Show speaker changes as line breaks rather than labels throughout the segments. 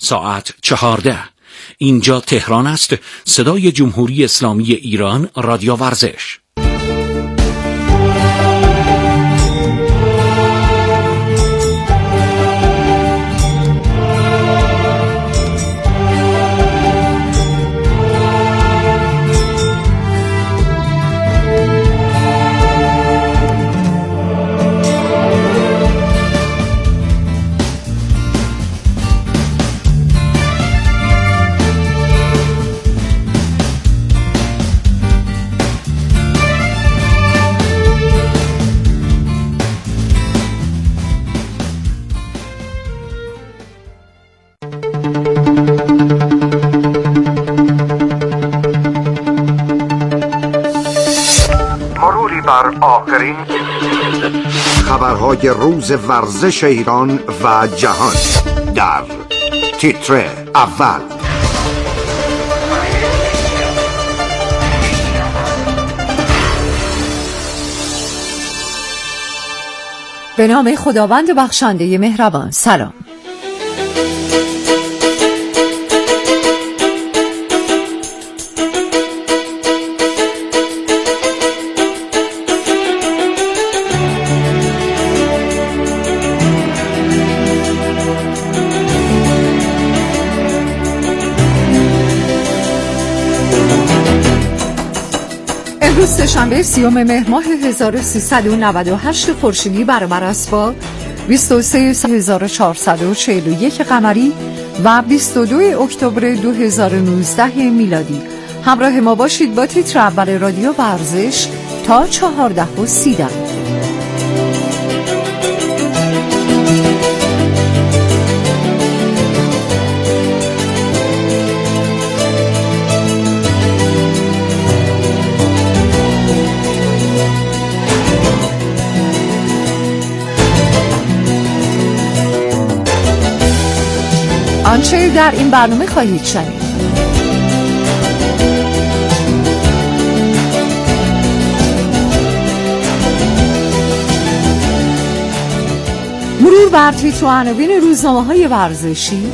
ساعت 14. اینجا تهران است. صدای جمهوری اسلامی ایران، رادیو ورزش.
آخرین خبرهای روز ورزش ایران و جهان در تیتر اول.
به نام خداوند بخشنده مهربان. سلام. سه‌شنبه 30 مهر ماه 1398 خورشیدی برابر است با 23/1441 قمری و 22 اکتبر 2019 میلادی. همراه ما باشید با تیتر اول رادیو ورزش تا 14:30. آنچه در این برنامه خواهید شنید: مرور بر تیتر و عناوین روزنامه‌های ورزشی،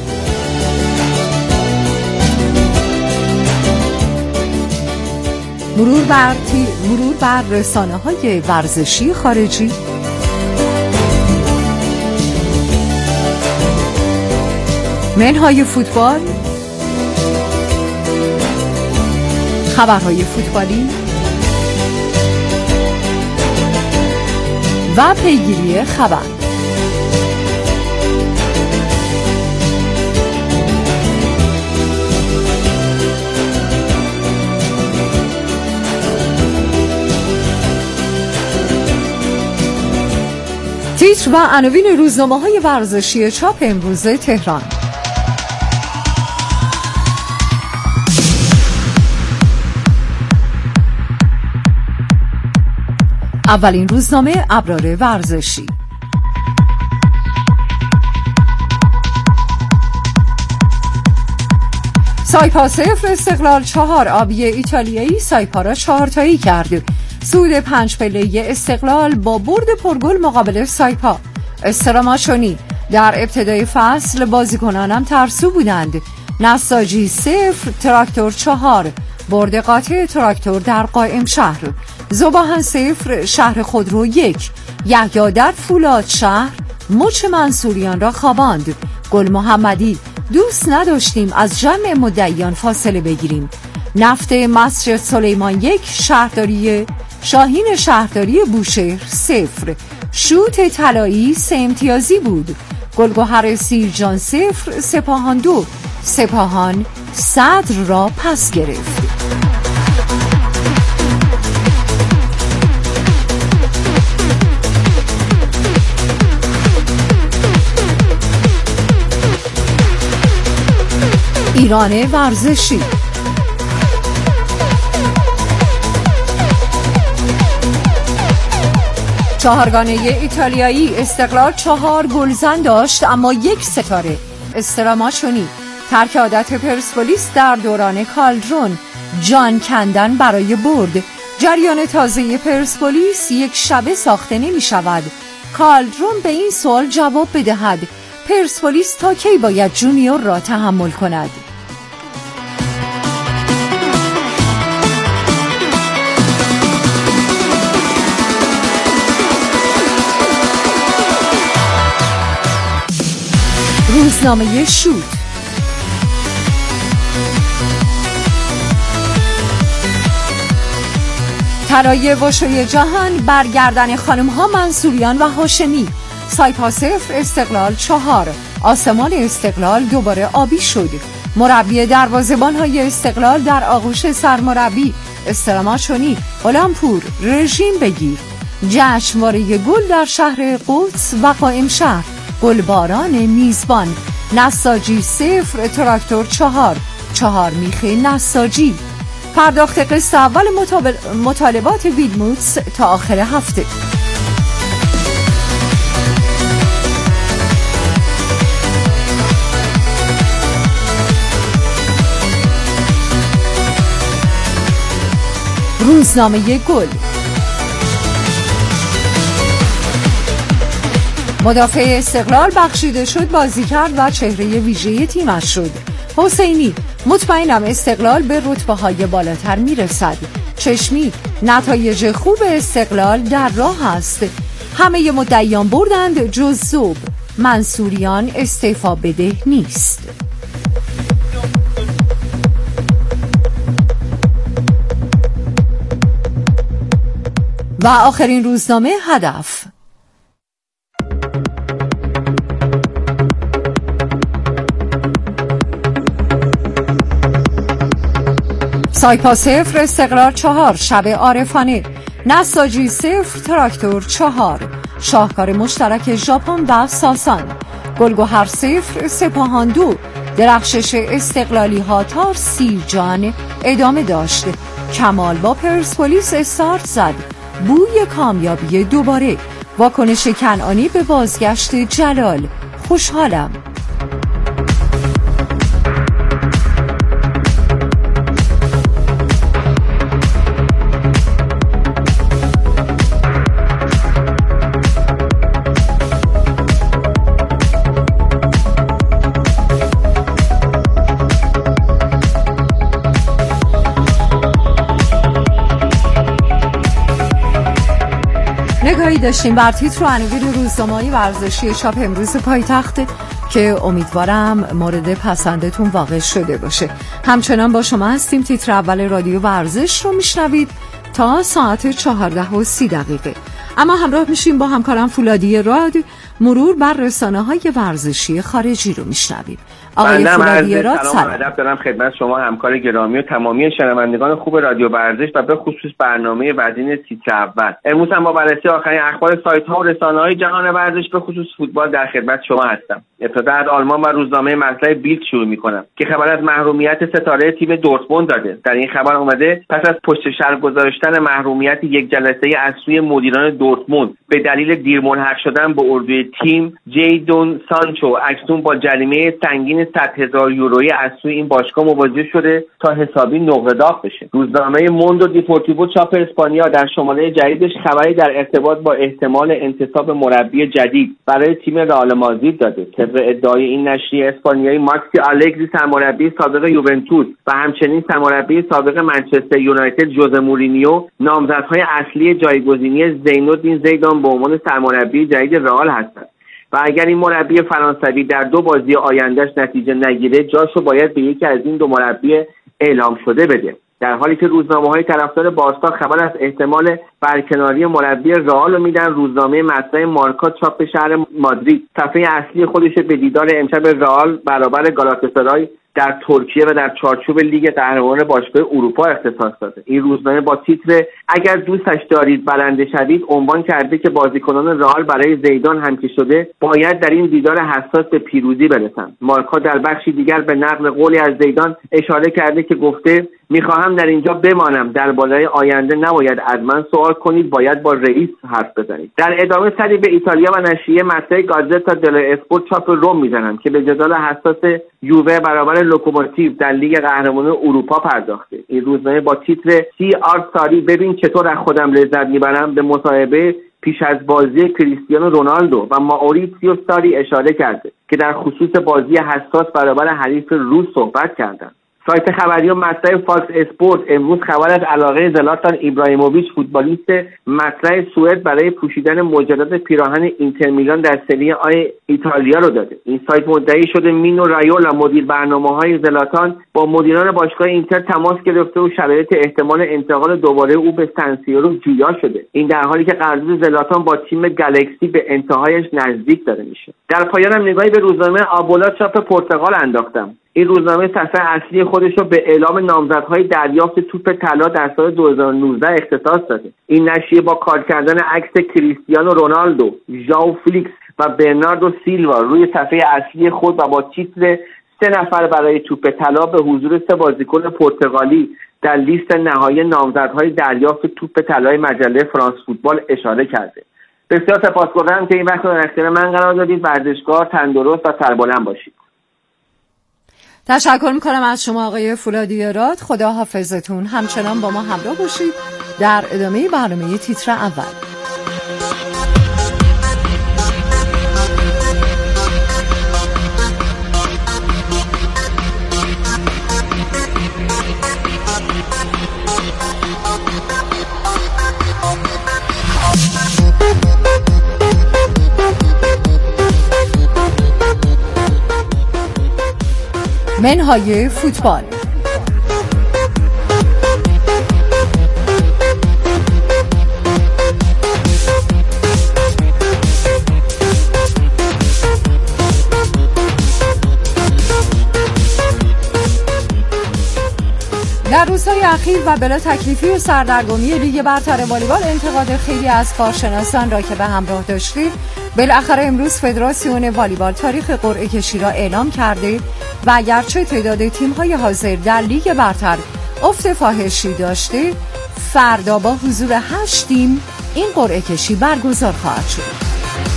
مرور بر رسانه‌های ورزشی خارجی، منهای فوتبال، خبرهای فوتبالی و پیگیری خبر. تیتر و عناوین روزنامه‌های ورزشی چاپ امروز تهران. اولین روزنامه ابرار ورزشی. سایپا 0 استقلال 4. آبی ایتالیایی سایپا را 4 تایی کرد. صعود 5 پله‌ای استقلال با برد پرگل مقابل سایپا. استراماچونی: در ابتدای فصل بازیکنانم ترسو بودند. نساجی 0 تراکتور 4. برد قاطع تراکتور در قائم شهر. زباهن 0 شهر خودرو 1. یحیی در فولاد شهر مچ منصوریان را خواباند. گل محمدی: دوست نداشتیم از جمع مدعیان فاصله بگیریم. نفت مسجد سلیمان 1 شهرداری شاهین شهرداری بوشهر 0. شوت طلایی 3 امتیازی بود. گلگهر سیرجان 0 سپاهان 2. سپاهان صدر را پس گرفت. ایران ورزشی. چهارگانه ایتالیایی استقلال 4 گلزن داشت اما 1 ستاره. استراماچونی: ترک عادت پرسپولیس در دوران کالدرون، جان کندن برای برد. جریان تازه پرسپولیس یک شبه ساخته نمی شود. کالدرون به این سوال جواب بدهد. پرسپولیس تا کی باید جونیور را تحمل کند؟ روزنامه شوت. طلای وشوی جهان، برگردن خانم‌ها منصوریان و هاشمی. سایپا 0 استقلال 4. آسمان استقلال دوباره آبی شد. مربی دروازه‌بان‌های استقلال در آغوش سرمربی. استراماچونی غلامپور رژیم بگیر. جشنواره گل در شهر قدس و قائم شهر. گلباران میزبان. نساجی 0 تراکتور 4 میخ نساجی. پرداخت قسط اول مطالبات ویلموتس تا آخر هفته. روزنامه گل. مدافع استقلال بخشیده شد، بازی کرد و چهره ویژه تیمش شد. حسینی: مطمئنم استقلال به رتبه‌های بالاتر میرسد. چشمی: نتایج خوب استقلال در راه است. همه مدعیان بردند جز ذوب. منصوریان استعفا بده نیست. و آخرین روزنامه هدف. سایپا 0 استقلال 4 شب عارفانه. نساجی 0 تراکتور 4 شاهکار مشترک ژاپن و ساسان. گلگهر 0 سپاهان 2 درخشش استقلالی ها تا سیرجان ادامه داشت. کمال با پرسپولیس استارت زد. بوی کامیابی دوباره. واکنش کنعانی به بازگشت جلال. خوشحالم. نگاهی داشتیم بر تیتر و عناوین روزنامه‌های ورزشی چاپ امروز پایتخت که امیدوارم مورد پسندتون واقع شده باشه. همچنان با شما هستیم. تیتر اول رادیو ورزش رو میشنوید تا ساعت 14:30. اما همراه میشیم با همکارم فولادی راد. مرور بر رسانه‌های ورزشی خارجی رو میشنویم. آقای فولادی راد سلام.
ادب دارم خدمت شما همکار گرامی و تمامی شنوندگان خوب رادیو ورزش و به خصوص برنامه وزین تیتر اول. امروز هم با بررسی آخرین اخبار سایت‌ها و رسانه‌های جهان ورزش به خصوص فوتبال در خدمت شما هستم. ابتدا از آلمان و روزنامه مطلع بیلد شروع می‌کنم که خبر از محرومیت ستاره تیم دورتموند داده. در این خبر اومده پس از پشت سر گذاشتن محرومیت یک جلسه از سوی مدیران دورتموند به دلیل دیر ملحق شدن به اردوی تیم، جیدون سانچو اکنون با جریمه سنگین 100,000 یورویی از سوی این باشگاه مواجه شده تا حسابی نقره داغ بشه. روزنامه موندو دیپورتیوو چاپ اسپانیا در شماره جدیدش خبری در ارتباط با احتمال انتصاب مربی جدید برای تیم رئال مادرید داده. طبق ادعای این نشریه اسپانیایی، ماکسی آلگری سرمربی سابق یوونتوس و همچنین سرمربی سابق منچستر یونایتد ژوزه مورینیو نامزدهای اصلی جایگزینی زینالدین زیدان به عنوان سرمربی جدید رئال هستند. و اگر این مربی فرانسوی در 2 بازی آیندهش نتیجه نگیره، جاشو باید به یکی از این 2 مربی اعلام شده بده. در حالی که روزنامه‌های طرفدار بارسا خبر از احتمال برکناری مربی رئال رو میدن، روزنامه مطلع مارکا چاپ شهر مادرید صفحه اصلی خودش به دیدار امشب رئال برابر گالاتاسرای در ترکیه و در چارچوب لیگ قهرمانان باشگاه اروپا اختصاص داده. این روزنامه با تیتر اگر دوستش دارید برنده شوید عنوان کرده که بازیکنان رئال برای زیدان هم که شده باید در این دیدار حساس به پیروزی برسند. مارکا در بخشی دیگر به نقل قولی از زیدان اشاره کرده که گفته میخواهم در اینجا بمانم، در بالای آینده نباید از من سوال کنید، باید با رئیس حرف بزنید. در ادامه سری به ایتالیا و نشریه مطلع گازتا دلو اسپورت چاپ روم میزنم که به جدال حساس یووه برابر لوکوموتیو در لیگ قهرمانان اروپا پرداخته. این روزنامه با تیتر سی آر ساری ببین چطور از خودم لذت میبرم به مصاحبه پیش از بازی کریستیانو رونالدو و ماوریتسیو ساری اشاره کرده که در خصوص بازی حساس برابر حریف روس صحبت کردند. سایت خبری و مطلع فاکس اسپورت امروز خبر از علاقه زلاتان ایبراهیموویچ فوتبالیست مطلع سوئد برای پوشیدن مجدد پیراهن اینتر میلان در سری آ ایتالیا رو داده. این سایت مدعی شده مینو رایولا مدیر برنامه‌های زلاتان با مدیران باشگاه اینتر تماس گرفته و شرایط احتمال انتقال دوباره او به سنسیرو جویا شده. این در حالی که قرارداد زلاتان با تیم گالکسی به انتهایش نزدیک داره میشه. در پایان هم نگاهی به روزنامه آبولا چاپ پرتغال انداختم. این روزنامه صفحه اصلی خودش رو به اعلام نامزدهای دریافت توپ طلا در سال 2019 اختصاص داده. این نشریه با کار کردن عکس کریستیانو رونالدو، ژائو فلیکس و برناردو سیلوا روی صفحه اصلی خود و با تیتر 3 نفر برای توپ طلا به حضور 3 بازیکن پرتغالی در لیست نهایی نامزدهای دریافت توپ طلای مجله فرانس فوتبال اشاره کرده. بسیار سپاسگزارم که این وقت رو در اختیار من قرار دادید. ورزشکار، تندرست و سربلند باشید.
تشکر میکنم از شما آقای فولادی راد. خدا حافظتون. همچنان با ما همراه باشید در ادامه برنامه تیتر اول. منهای فوتبال. در روزهای اخیر و بلا تکلیفی و سردرگمی لیگ برتر والیبال انتقاد خیلی از کارشناسان را که به همراه داشتید، بالاخره امروز فدراسیون والیبال تاریخ قرعه کشی را اعلام کرده و اگرچه تعداد تیم‌های حاضر در لیگ برتر افت فاحشی داشته، فردا با حضور 8 تیم این قرعه کشی برگزار خواهد شد.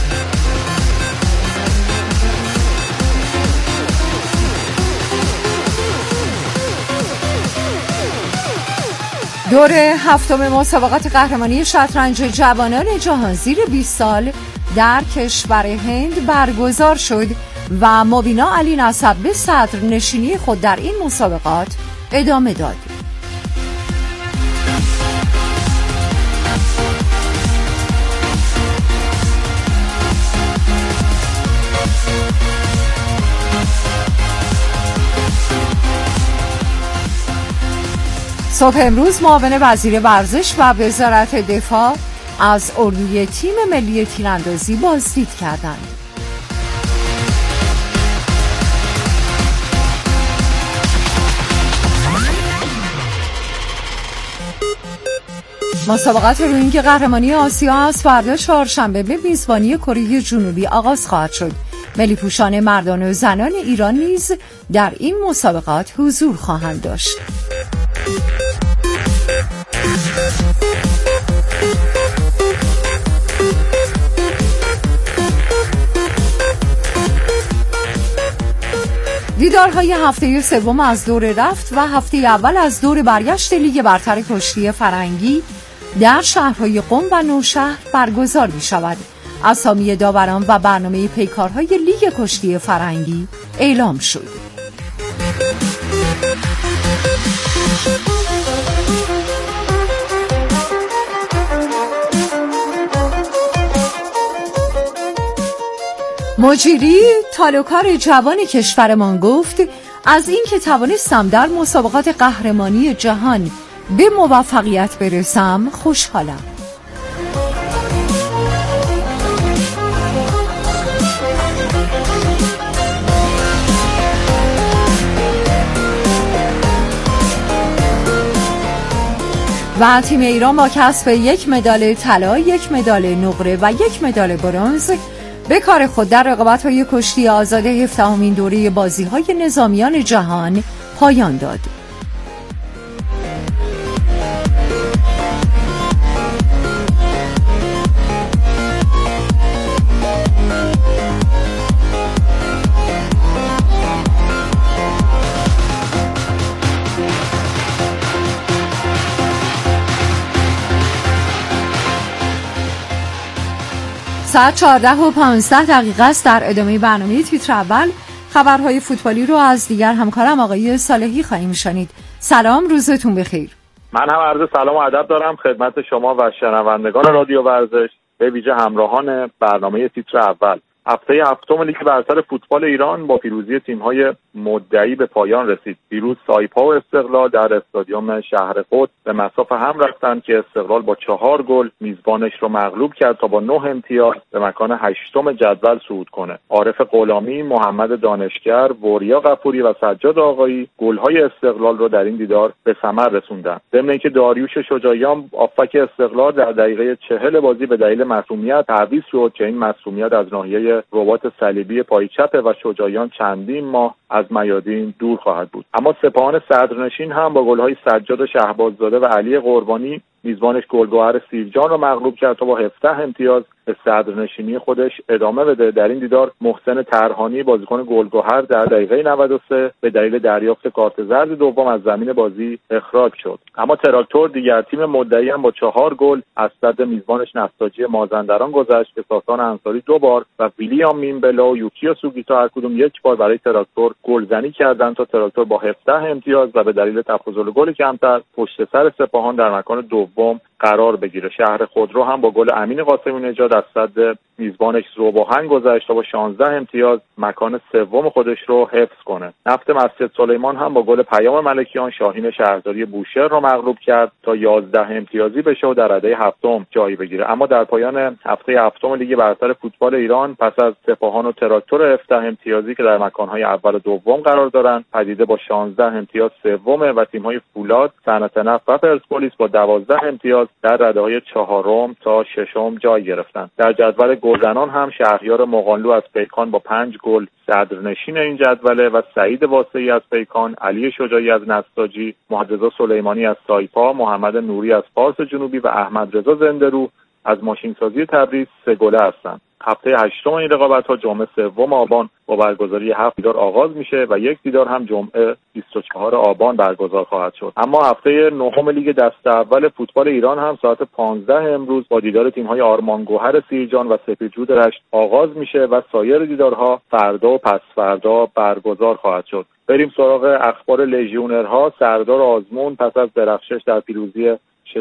دور هفتم مسابقات قهرمانی شطرنج جوانان جهان زیر 20 سال در کشور هند برگزار شد و مبینا علی نسب به صدر نشینی خود در این مسابقات ادامه داد. صبح امروز معاون وزیر ورزش و وزارت دفاع از اردوی تیم ملی تیراندازی بازدید کردند. مسابقات روینگ قهرمانی آسیا از فردا چهارشنبه به میزبانی کره جنوبی آغاز خواهد شد. ملی پوشان مردان و زنان ایران نیز در این مسابقات حضور خواهند داشت. دیدارهای هفته سوم از دور رفت و هفته اول از دور برگشت لیگ برتر کشتی فرنگی در شهرهای قم و نوشهر برگزار می شود. اسامی داوران و برنامه پیکارهای لیگ کشتی فرنگی اعلام شد. مجری تالوکار جوان کشورمان گفت از این که توانستم در مسابقات قهرمانی جهان به موفقیت برسم خوشحالم. و تیم ایران با کسب 1 مدال طلا، 1 مدال نقره و 1 مدال برنز به کار خود در رقابت‌های کشتی آزاد 17مین دوره بازی‌های نظامیان جهان پایان داد. ساعت 14:15 است. در ادامه برنامه تیتر اول خبرهای فوتبالی رو از دیگر همکارم آقای صالحی خواهیم شنید. سلام، روزتون بخیر.
من هم عرض سلام و ادب دارم خدمت شما و شنوندگان رادیو ورزش، به ویژه همراهان برنامه تیتر اول. هفته هفتم لیگ برتر فوتبال ایران با پیروزی تیم‌های مدعی به پایان رسید. دیروز سایپا و استقلال در استادیوم شهر خود به مصاف هم رفتند که استقلال با 4 گل میزبانش رو مغلوب کرد تا با 9 امتیاز به مکان 8م جدول صعود کنه. عارف غلامی، محمد دانشگر، وریا غفوری و سجاد آقایی گل‌های استقلال رو در این دیدار به ثمر رسوندند. ضمن اینکه داریوش شجاعیان هافبک استقلال در دقیقه 40 بازی به دلیل معصومیت تعویض شد که این معصومیت از ناحیه رباط صلیبی پای چپ و شجاعیان چندین ماه از میادین دور خواهد بود. اما سپاهان صدرنشین هم با گل‌های سجاد شهباززاده و علی قربانی میزبانش گلگهر سیرجان رو مغلوب کرد تا با 17 امتیاز به صدرنشینی خودش ادامه بده. در این دیدار محسن ترهانی بازیکن گلگهر در دقیقه 93 به دلیل دریافت کارت زرد دوم از زمین بازی اخراج شد. اما تراکتور دیگر تیم مدعی هم با 4 گل از صد میزبانش نساجی مازندران گذشت که ساسان انصاری 2 بار و ویلیام مینبلا و یوکیا سوگیتا هر کدوم 1 بار برای تراکتور گلزنی کردند تا تراکتور با 17 امتیاز و به دلیل تفاضل گل کمتر پشت سر سپاهان در مکان دوم قرار بگیره. شهر خودرو هم با گل امین قاسمی نژاد از صد میزبانش ذوباهنگ گذشت تا با 16 امتیاز مکان سوم خودش رو حفظ کنه. نفت مسجد سلیمان هم با گل پیام ملکیان شاهین شهرداری بوشهر رو مغلوب کرد تا 11 امتیازی بشه و در رده هفتم جای بگیره. اما در پایان هفته هفتم لیگ برتر فوتبال ایران پس از سپاهان و تراکتور 17 امتیازی که در مکان‌های اول و دوم قرار دارند، پدیده با 16 امتیاز سومه و تیم‌های فولاد، صنعت نفت و پرسپولیس با 12 امتیاز در رده‌های 4 تا 6 جای گرفتند. در جدول گلزنان هم شهریار مغانلو از پیکان با 5 گل صدرنشین این جدوله و سعید واسعی از پیکان، علی شجاعی از نساجی، محمد سلیمانی از سایپا، محمد نوری از فارس جنوبی و احمد رضا زنده‌رو از ماشینسازی تبریز 3 گله هستند. هفته هشتم این رقابت‌ها جمعه 3 آبان با برگزاری 7 دیدار آغاز میشه و 1 دیدار هم جمعه 24 آبان برگزار خواهد شد. اما هفته نهم لیگ دسته اول فوتبال ایران هم ساعت 15 امروز با دیدار تیم‌های آرمانگوهر سیرجان و سپیدرود رشت آغاز میشه و سایر دیدارها فردا و پس فردا برگزار خواهد شد. بریم سراغ اخبار لژیونرها. سردار آزمون پس از درخشش در پیروزی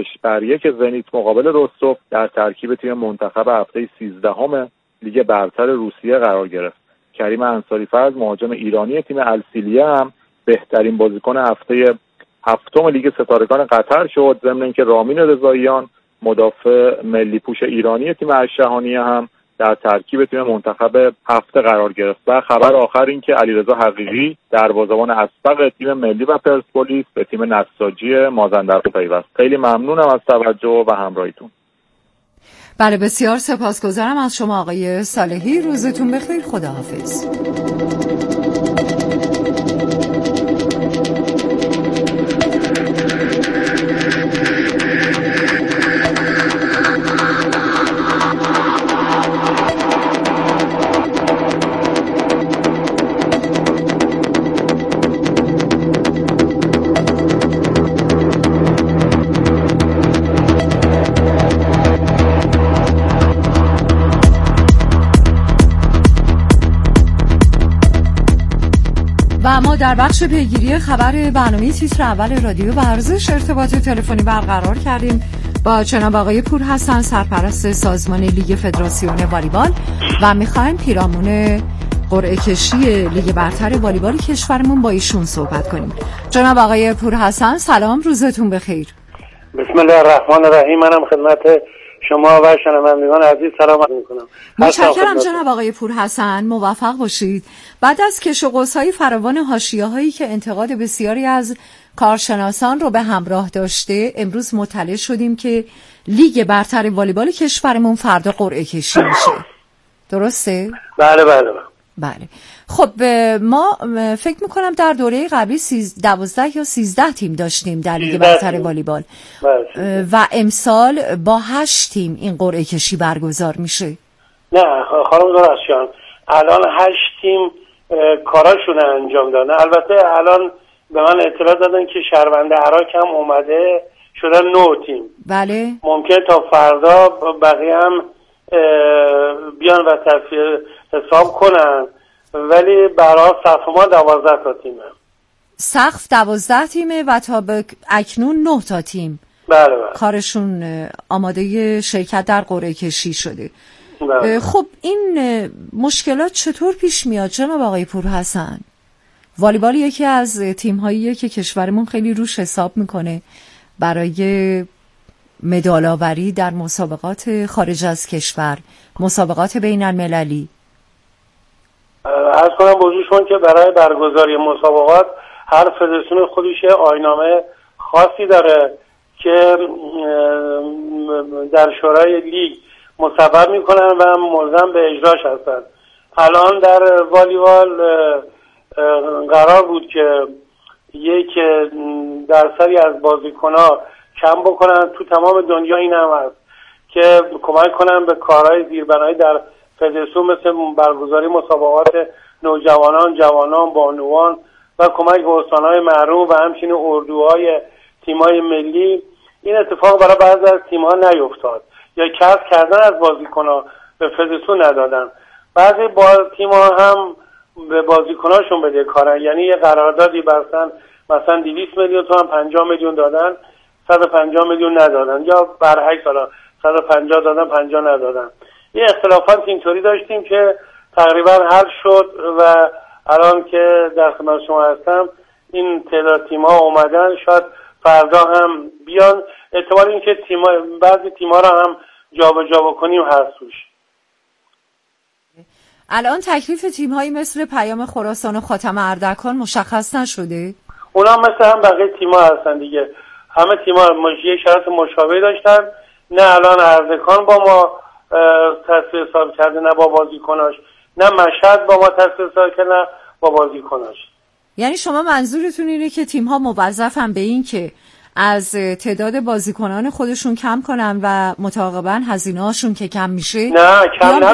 6-1 زنیت مقابل رستوف در ترکیب تیم منتخب هفته 13 لیگ برتر روسیه قرار گرفت. کریم انصاری فرز مهاجم ایرانی تیم السیلیه هم بهترین بازیکن هفته هفتم لیگ ستارگان قطر شد. ضمن اینکه رامین رضاییان مدافع ملی پوش ایرانی تیم اشهانیه هم در ترکیب تیم منتخب هفته قرار گرفت. و خبر آخر این که علیرضا حقیقی دروازه‌بان اسبق تیم ملی و پرسپولیس به تیم نساجی مازندران پیوست. خیلی ممنونم از توجه و همراهیتون.
بله، بسیار سپاسگزارم از شما آقای صالحی. روزتون بخیر. خداحافظ. و ما در بخش پیگیری خبر برنامه تیتر اول رادیو ورزش ارتباط تلفنی برقرار کردیم با جناب آقای پورحسن، سرپرست سازمان لیگ فدراسیون والیبال و میخوایم پیرامون قرعه کشی لیگ برتر والیبال کشورمون با ایشون صحبت کنیم. جناب آقای پورحسن سلام، روزتون بخیر.
بسم الله الرحمن الرحیم. منم خدمت شما و شنوندگان عزیز سلام عرض می‌کنم.
متشکرم جناب آقای پورحسن، موفق باشید. بعد از کش و قوس‌های فراوان حاشیه‌هایی که انتقاد بسیاری از کارشناسان رو به همراه داشته، امروز مطلع شدیم که لیگ برتر والیبال کشورمون فردا قرعه کشی میشه. درسته؟
بله.
بله. خب ما فکر میکنم در دوره قبلی 12 یا 13 تیم داشتیم در لیگ برتر والیبال و امسال با 8 تیم این قرعه کشی برگزار میشه.
نه خانم درخشان، الان 8 تیم کاراشون انجام دادن. البته الان به من اطلاع دادن که شهروند عراق هم اومده شدن 9 تیم.
بله.
ممکن تا فردا بقیه هم بیان و تصفیه حساب کنن، ولی برای صف ما 12 تا تیمه.
سقف 12 تیمه و تا به اکنون 9 تا تیم
بله.
کارشون آماده شرکت در قرعه کشی شده.
بله.
خب این مشکلات چطور پیش میاد جناب آقای پورحسن؟ والیبال یکی از تیم‌هاییه که کشورمون خیلی روش حساب میکنه برای مدال‌آوری در مسابقات خارج از کشور، مسابقات بین المللی.
عرض کنم بزرگشون که برای برگزاری مسابقات هر فدراسیون خودش آیین‌نامه خاصی داره که در شورای لیگ مصوب میکنن و ملزم به اجراش هستن. الان در والیبال قرار بود که 1% از بازیکن‌ها کم بکنن. تو تمام دنیا این هم هست که کمک کنن به کارهای زیربنایی در فدراسیون مثل برگزاری مسابقات نوجوانان، جوانان، بانوان و کمک به استان‌های محروم و همچنین اردوهای تیم‌های ملی. این اتفاق برای بعضی از تیم‌ها نیفتاد یا کسب کردن از بازیکن‌ها به فدراسیون ندادن. بعضی تیم‌ها هم به بازیکناشون بدهکارن، یعنی یه قراردادی بستن مثلا 200 میلیون تومان 50 میلیون دادن، 150 میلیون ندادن، یا برعکس حالا 150 دادن 50 ندادن. یه اختلافات اینطوری داشتیم که تقریبا حل شد و الان که در خدمت شما هستم این تعداد تیم‌ها اومدن، شاید فردا هم بیان. احتمال این که بعضی تیم‌ها رو هم جابجا بکنیم هست توش.
الان تکلیف تیم‌هایی مثل پیام خراسان و خاتم اردکان مشخص نشده؟
اونا مثل هم بقیه تیم‌ها هستن دیگه. همه تیم‌ها یه شرط مشابه داشتن. نه الان اردکان با ما تصفیه حساب کرده نه با بازیکناش، نه مشهد با ما تصفیه حساب کرده نه با بازیکناش.
یعنی شما منظورتون اینه که تیم‌ها موظفن به این که از تعداد بازیکنان خودشون کم کنن و متعاقباً هزینه‌هاشون که کم میشه
نه کم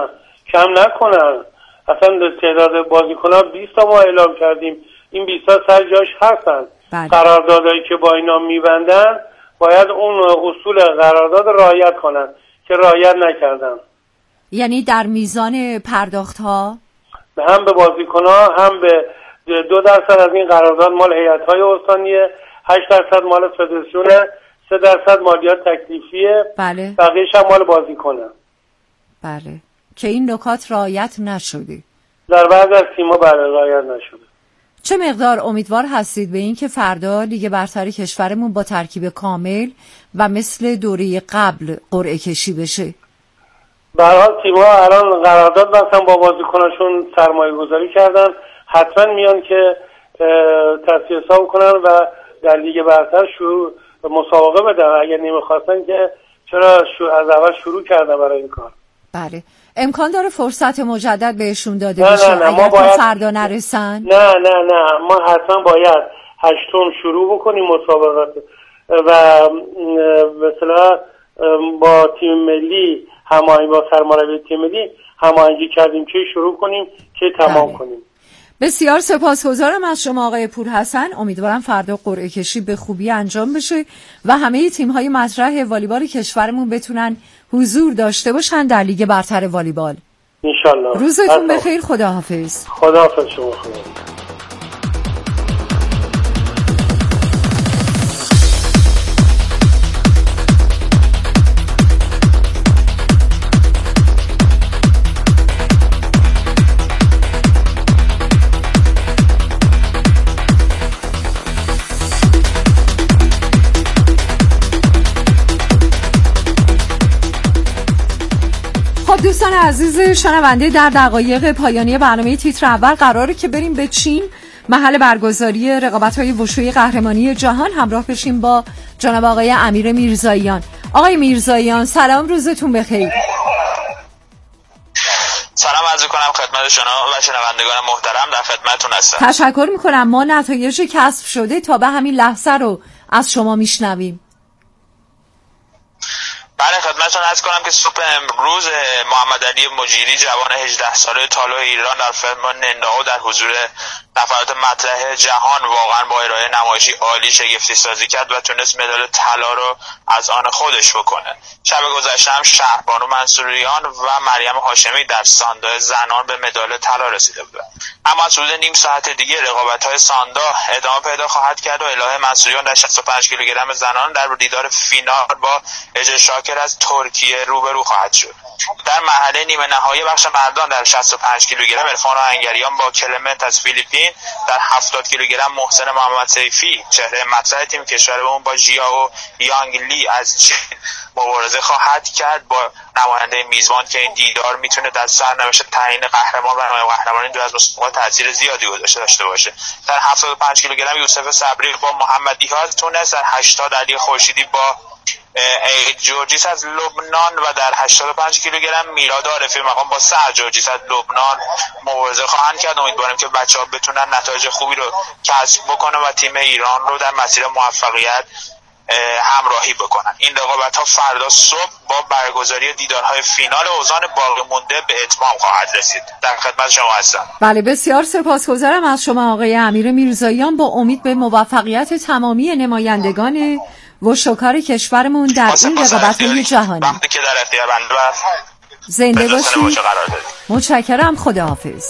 نکنن. اصلا تعداد بازیکنان 20 تا ما اعلام کردیم، این 20 تا سر جاش هستن. قراردادایی که با اینا میبندن باید اون اصول قرارداد رعایت کنن که رعایت نکردن.
یعنی در میزان پرداخت‌ها
هم به بازیکن‌ها هم به 2% از این قرارداد مال هیئت‌های استانیه، 8% مال فدراسیونه، 3% مالیات تکلیفیه،
بله.
بقیه‌اش هم مال بازیکنه.
بله، که این نکات رعایت نشده.
در بعضی از تیم‌ها رعایت نشده.
چه مقدار امیدوار هستید به این که فردا لیگ برتر کشورمون با ترکیب کامل و مثل دوره قبل قرعه کشی بشه؟
به هر حال تیم‌ها الان قرارداد بستن با بازیکناشون، سرمایه‌گذاری کردن، حتما میان که تصفیه حساب کنن و در لیگ برتر شروع مسابقه بدن. اگر نمیخواستن که چرا از اول شروع کردن برای این کار.
بله. امکان داره فرصت مجدد بهشون داده بشه اگر
ما باید...
فردا نرسن؟
نه ما حتما باید 8 شروع بکنیم مسابقات و مثلا با تیم ملی هماهنگی با سرمربی تیم ملی هماهنگی کردیم که شروع کنیم که تمام کنیم.
بسیار سپاسگزارم از شما آقای پورحسن. امیدوارم فردا قرعه کشی به خوبی انجام بشه و همه تیم‌های مطرح والیبال کشورمون بتونن حضور داشته باشن در لیگ برتر والیبال.
ان شاءالله.
روزتون بخیر. خداحافظ.
خداحافظ شما. خدا.
دوستان عزیز شنونده، در دقایق پایانی برنامه تیتر اول قراره که بریم به چین، محل برگزاری رقابت‌های وشوی قهرمانی جهان، همراه بشیم با جناب آقای امیر میرزاییان. آقای میرزاییان سلام، روزتون بخیر.
سلام عرض می‌کنم خدمت شما و شنوندگان محترم، در خدمتتون هستم.
تشکر می‌کنم. ما نتایج کسب شده تا به همین لحظه رو از شما میشنویم.
بله خدمتتون عرض کنم که صبح امروز محمد علی مجیری جوان 18 ساله طالع ایران در فرمان ننداو در حضور نفرات مطرح جهان واقعا با ارائه نمایشی عالی شگفتی سازی کرد و تونست مدال طلا رو از آن خودش بکنه. شب گذشته هم شهربانو منصوریان و مریم هاشمی در ساندا زنان به مدال طلا رسیده بودند. اما از حدود نیم ساعت دیگه رقابت‌های ساندا ادامه پیدا خواهد کرد و الهه منصوریان در 65 کیلوگرم زنان در دیدار فینال با اجه شاکر از ترکیه روبرو خواهد شد. در مرحله نیمه نهایی بخش مردان در 65 کیلوگرم عرفان آهنگریان با کلمنت از فیلیپین، در 70 کیلوگرم محسن محمد سیفی چهره مطرح تیم کشورمون با ژیائو یانگ لی از چین مبارزه خواهد کرد با نماینده میزبان که این دیدار میتونه در سرنوشت تعیین قهرمان و نایب قهرمانی دو از مسابقات تاثیر زیادی داشته باشه. در 75 کیلوگرم یوسف صبری با محمد ایهاد تونس، در 80 علی خورشیدی با اید جورجیس از لبنان و در 85 کیلوگرم میلاد عارفی مقام با سعد جورجیس از لبنان مبارزه خواهند کرد. امیدواریم که بچه‌ها بتونن نتایج خوبی رو کسب بکنن و تیم ایران رو در مسیر موفقیت همراهی بکنن. این رقابت‌ها فردا صبح با برگزاری دیدارهای فینال اوزان باقی مونده به اتمام خواهد رسید. در خدمت شما هستم.
بله، بسیار سپاسگزارم از شما آقای امیر میرزاییان. با امید به موفقیت تمامی نمایندگان و شکار کشورمون در این رقابت‌های جهانی.
وقتی که در اختیار بنده
زنده باشید. متشکرم. خداحافظ.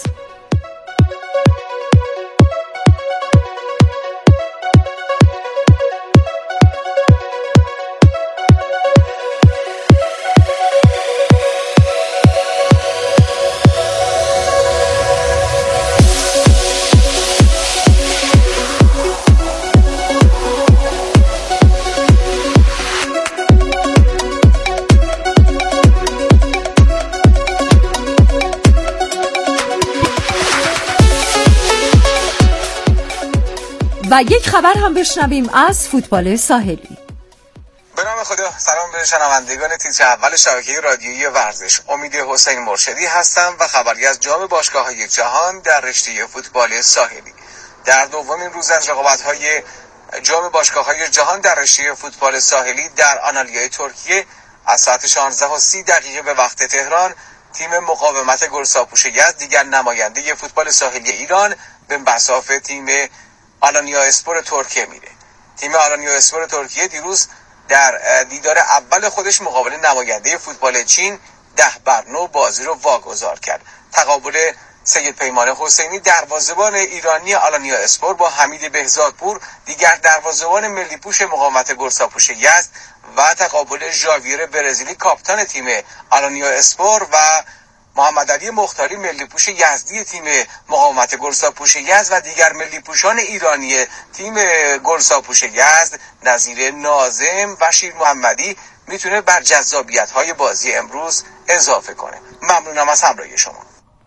و یک خبر هم بشنویم از فوتبال ساحلی.
به نام خدا. سلام به شنوندگان تیتر اول شبکه رادیویی ورزش. امید حسین مرشدی هستم و خبری از جام باشگاه‌های جهان در رشته فوتبال ساحلی. در دومین روز از رقابت‌های جام باشگاه‌های جهان در رشته فوتبال ساحلی در آنالیا ترکیه از ساعت 16:30 به وقت تهران، تیم مقاومت گلساپوش یزد دیگر نماینده فوتبال ساحلی ایران به مصاف تیم آلانیا اسپور ترکیه میره. تیم آلانیا اسپور ترکیه دیروز در دیدار اول خودش مقابل نماینده فوتبال چین 10-9 بازی رو واگذار کرد. تقابل سید پیمان حسینی دروازه‌بان ایرانی آلانیا اسپور با حمید بهزادپور دیگر دروازه‌بان ملی پوش مقاومت گلساپوش یزد و تقابل ژاویر برزیلی کاپیتان تیم آلانیا اسپور و محمد علی مختاری ملی پوش یزدی تیم مقاومت گلساپوش یزد و دیگر ملی پوشان ایرانی تیم گلساپوش یزد نظیر ناظم و شیر محمدی میتونه بر جذابیت‌های بازی امروز اضافه کنه. ممنونم از همراهی شما.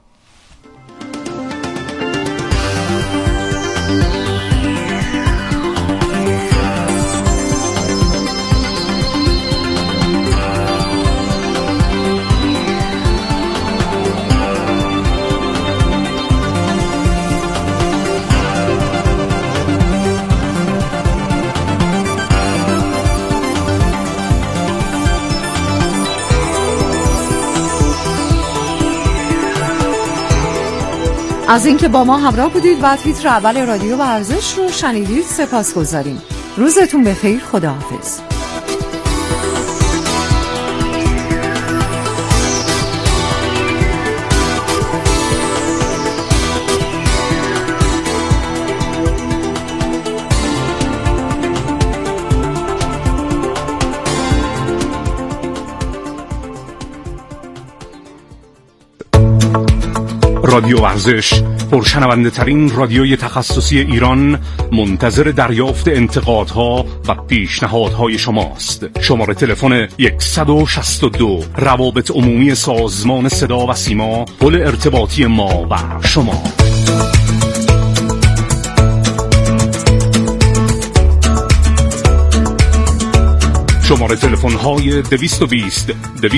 از اینکه با ما همراه بودید و تیتر اول رادیو ورزش رو شنیدید سپاسگزاریم. روزتون بخیر. خداحافظ.
رادیو ورزش، پرشنونده ترین رادیوی تخصصی ایران، منتظر دریافت انتقادها و پیشنهادهای شماست. شماره تلفن 162 روابط عمومی سازمان صدا و سیما، پل ارتباطی ما و شما. شماره تلفن های 220